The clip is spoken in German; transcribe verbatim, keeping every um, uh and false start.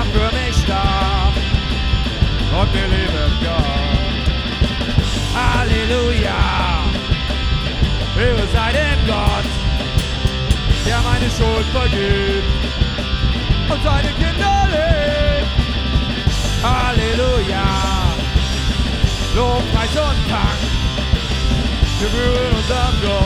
der für mich starb und mir Leben gab. Halleluja, Ehre sei dem Gott, der meine Schuld vergibt und seine Kinder lebt. Halleluja, Lob, Preis und Dank gebühren unserem Gott.